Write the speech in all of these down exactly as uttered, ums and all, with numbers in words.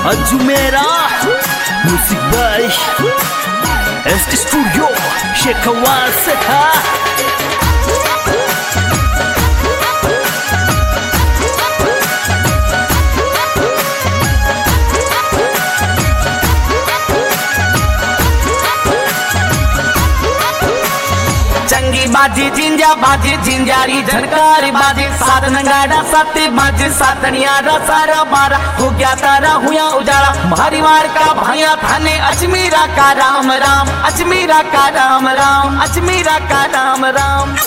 Ajumeira Music by S K Studio Shekhawase बाजी जिंजा बाजी जिंजारी झनकारी बाजी सात नंगाड़ा साते बाजी सातनिया रसारा बारा हो गया तारा हुआ उजाला मारीवाड़ का भाया थाने अजमीरा का राम राम अजमीरा का राम राम अजमीरा का राम राम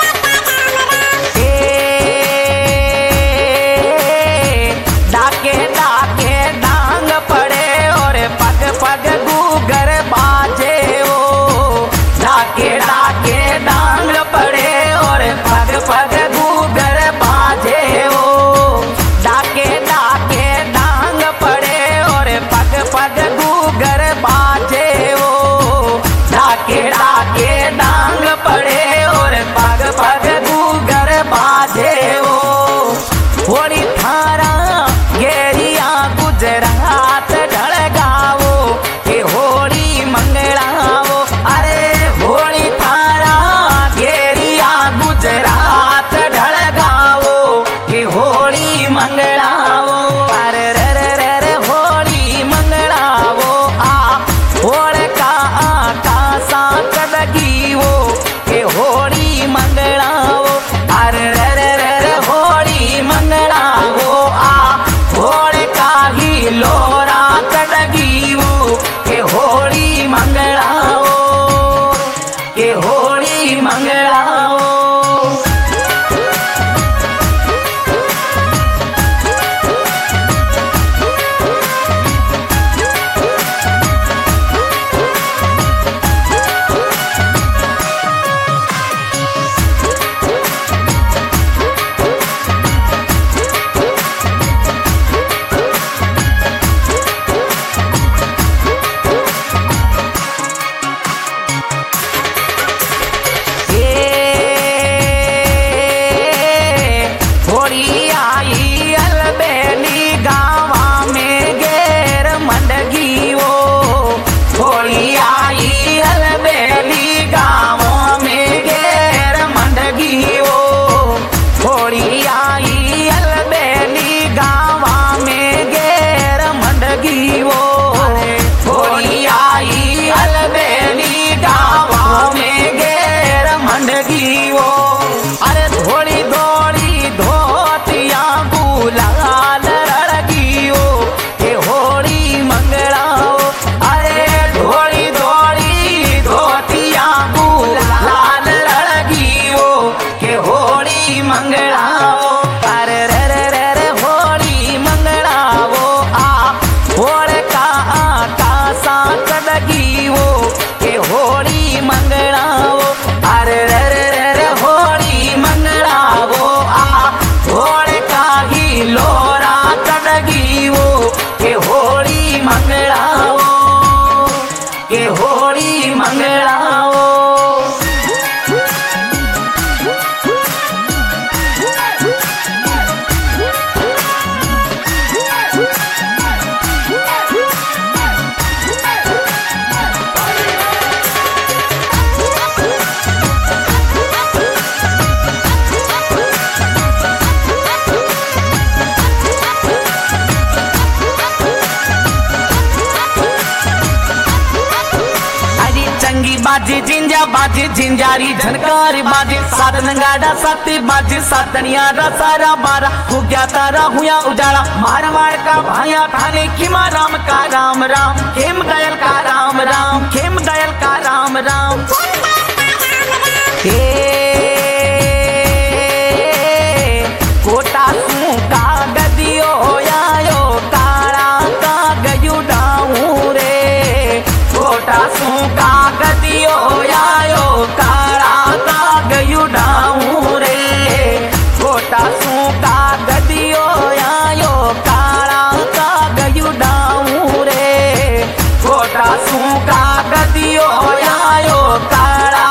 डाके डाके डांग पड़े और पग पग गूगर बाजे ओ डाके डाके डांग पड़े और पग पग गूगर बाजे ओ डाके डाके डांग पड़े और पग पग गूगर बाजे ओ डाके डाके डांग पड़े और पग पग गूगर बाजे ओ होली थारा गेरिया गुजरात ढलगावो के होली मंगलावो अरे होली थारा गेरिया गुजरात ढलगावो के होली मंगलावो अरे रे रे रे रे होली मंगलावो आ होड़ का आकाशा कदगी वो के होली मंगलावो अरे रे रे रे रे होली मंगलावो आ होड़ का ही लोरा कदगी वो के होली मंगलावो के होली मंगलावो होली आई अलबेली गावा में गेर मंडगी वो होली आई अलबेली गावा में गेर मंडगी वो होली आई अलबेली गावा में गेर मंडगी वो होली आई अलबेली गावा में गेर मंडगी वो अरे थोड़ी दौड़ी धोतिया गुलाल रड़गियो के होली मंगलाओ अरे थोड़ी दौड़ी धोतिया गुलाल रड़गियो के होली मंगलाओ अरे रे रे रे रे होली मंगलाओ आ होड़ का आकाशा कदगी वो के होली मंगलाओ अरे रे रे रे रे होली मंगलाओ आ होड़ का ही लोरा कदगी वो के होली मंगलाओ के होली मंगलाओ बाजी जिंजा बाजी जिंजारी झनकारी बाजी सात नंगाड़ा साते बाजी सातनिया रसारा बारा हो गया तारा हुआ उजाला मारवाड़ का भाया थाने खिमा राम का राम राम खेम गयल का राम राम खेम गयल का राम राम हे कोटा सू का गदियो आयो काला का गयु डाऊ रे कोटा सू का गदियो आयो काला का गयु डाऊ रे कोटा सू का गदियो आयो काला का गयु डाऊ रे कोटा सू का गदियो आयो काला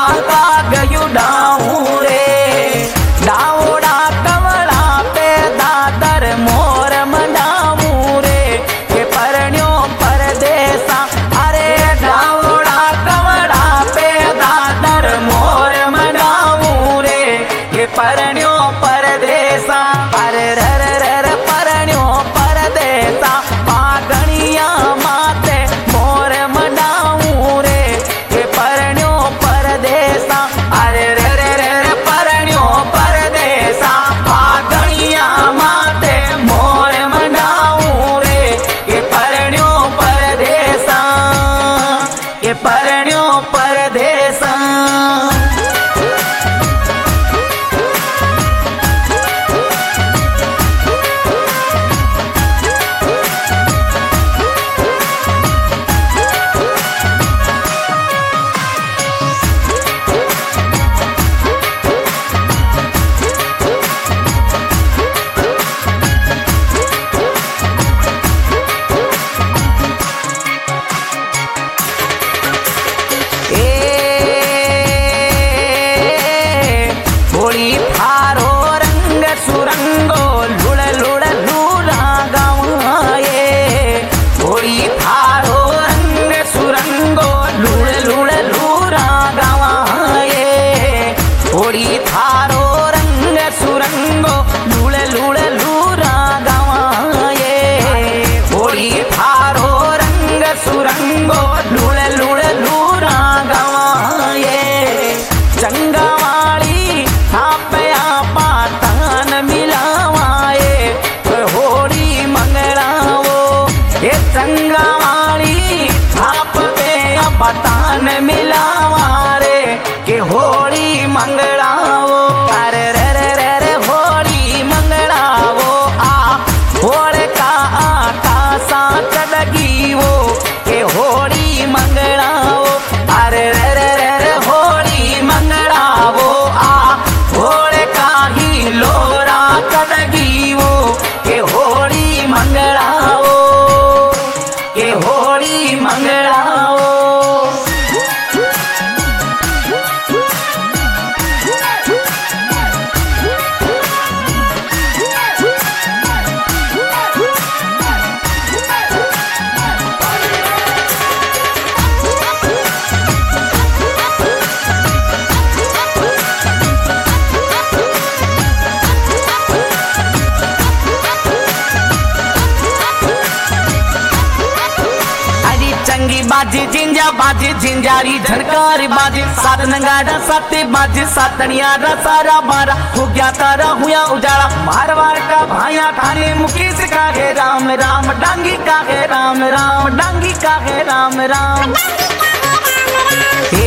मंगलावो अरे रे रे रे रे होली मंगलावो आ होड़ का आटा सा चढ़गी वो के होली मंगलावो अरे रे रे रे रे होली मंगलावो आ होड़ का ही लोरा चढ़गी वो के होली मंगलावो के होली मंगलावो बाजी जिंजा बाजी जिंजारी झनकारी बाजी सात नंगाड़ा साते बाजी सातनिया रसारा बारा हो गया तारा हुआ उजाड़ा मारवाड़ का भाया खाने मुकेश का है राम राम डांगी का है राम राम डांगी का है राम राम हे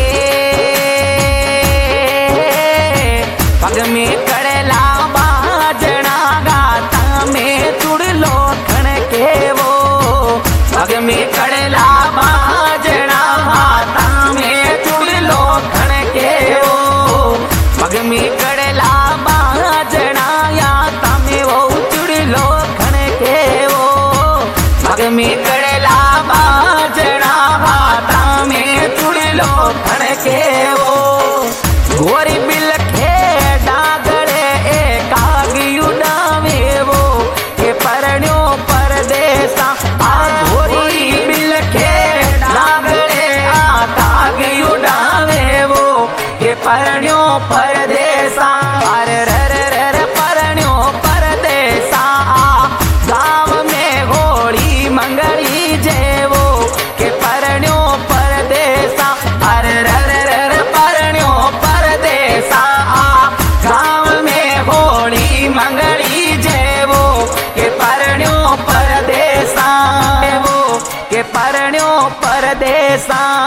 पग में कड़ला बाजना गाता में तुड़ लो खण के वो पग में कड़ला बाजना हाथा में तुड़ लो खण के वो पग में कड़ला बाजना याता में वो तुड़ लो खण के वो पग में कड़ला बाजना हाथा में तुड़ लो खण के वो गोरी बिल खे डागड़े एक आग उड़ावे वो के परण्यो परदेसा आ गोरी बिल खे डागड़े आग उड़ावे वो के परण्यो परदेसा अरे रे रे रे रे परण्यो परदेसा आ गाँव में होली मंगली जेवो के परण्यो परदेसा अरे रे रे रे रे परण्यो परदेसा आ गाँव में होली मंगली जेवो के परण्यो परदेसा वो के परण्यो परदेसा।